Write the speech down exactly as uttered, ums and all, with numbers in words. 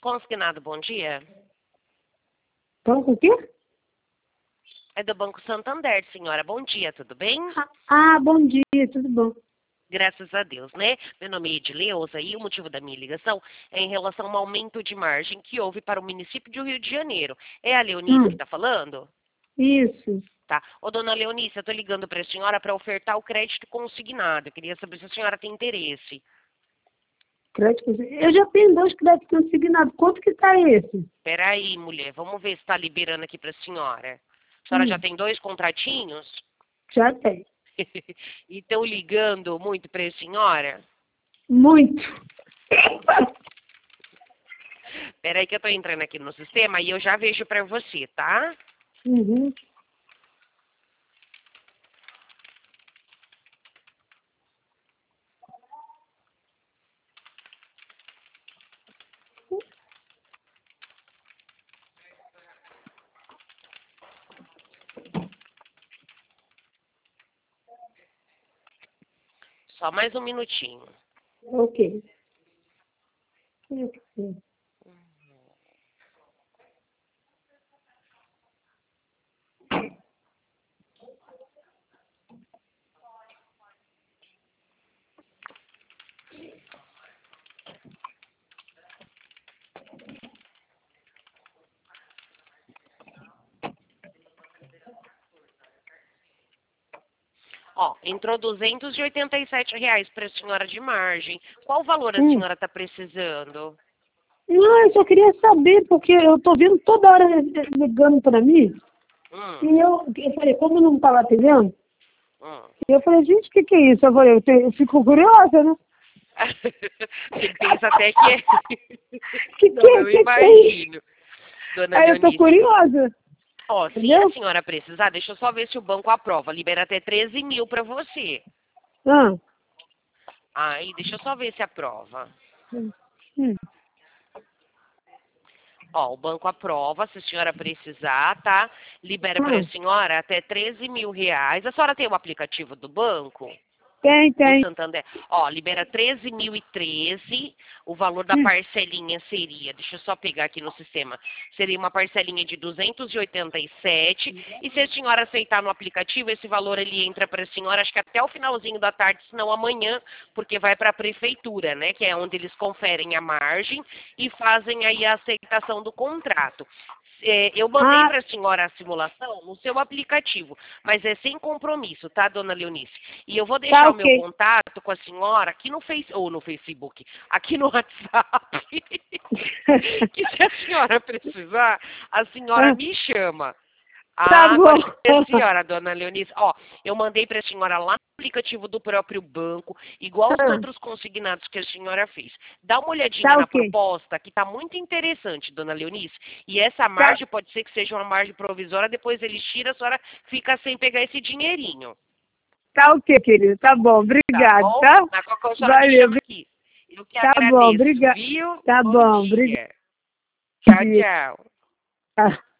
Consignado, bom dia. Banco o quê? É do Banco Santander, senhora. Bom dia, tudo bem? Ah, bom dia, tudo bom? Graças a Deus, né? Meu nome é Edileuza e o motivo da minha ligação é em relação ao aumento de margem que houve para o município de Rio de Janeiro. É a Leonice Hum, que está falando? isso. Tá. Ô, dona Leonice, eu estou ligando para a senhora para ofertar o crédito consignado. Eu queria saber se a senhora tem interesse. Crédito, eu já tenho dois créditos consignados. Quanto que tá esse? Peraí, mulher, vamos ver se está liberando aqui para a senhora. A senhora já Hum, tem dois contratinhos? já tem. E estão ligando muito para a senhora? Muito. Peraí que eu tô entrando aqui no sistema e eu já vejo pra você, tá? Uhum. Só mais um minutinho. Ok. Ó, entrou duzentos e oitenta e sete reais pra senhora de margem. Qual valor a Hum. senhora tá precisando? Não, eu só queria saber, porque eu tô vendo toda hora ligando para mim. Hum, E eu, eu falei, como não estava atendendo, hum. eu falei, gente, o que, que é isso? Eu falei, eu, te- eu fico curiosa, né? Você pensa até que é... Que Não, que, eu que, que é isso? imagino. Dona Aí eu tô Leonice, curiosa, ó, se a entendeu? senhora precisar, deixa eu só ver se o banco aprova. Libera até treze mil pra você. Ah. Aí, deixa eu só ver se aprova. Hum. Hum. Ó, o banco aprova, se a senhora precisar, tá? Libera para a Hum. senhora até treze mil reais. A senhora tem o aplicativo do banco? Tem, Do tem. Santander? Ó, libera treze mil e treze. O valor da Hum. parcelinha seria, deixa eu só pegar aqui no sistema, seria uma parcelinha de duzentos e oitenta e sete. E se a senhora aceitar no aplicativo, esse valor ele entra para a senhora, acho que até o finalzinho da tarde, se não amanhã, porque vai para a prefeitura, né? Que é onde eles conferem a margem e fazem aí a aceitação do contrato. É, eu mandei Ah, para a senhora a simulação no seu aplicativo, mas é sem compromisso, tá, dona Leonice? E eu vou tá deixar o meu ok. contato com a senhora aqui no Face, ou no Facebook, aqui no WhatsApp, que se a senhora precisar, a senhora Ah, me chama. tá Ah, agora é a bom. senhora, dona Leonice. Ó, eu mandei para a senhora lá no aplicativo do próprio banco, igual os Ah, outros consignados que a senhora fez. Dá uma olhadinha tá na ok. proposta, que está muito interessante, dona Leonice. E essa Tá, margem pode ser que seja uma margem provisória, depois eles tiram, a senhora fica sem pegar esse dinheirinho. tá ok, querido. Tá bom. Tá Obrigado, bom? tá? Na qualquer a senhora me Valeu. chama bri- aqui. Eu que Tá bom. agradeço, Obrigado. viu? Tá Bom bom. Obrigado. dia. Tchau, tchau. Tá.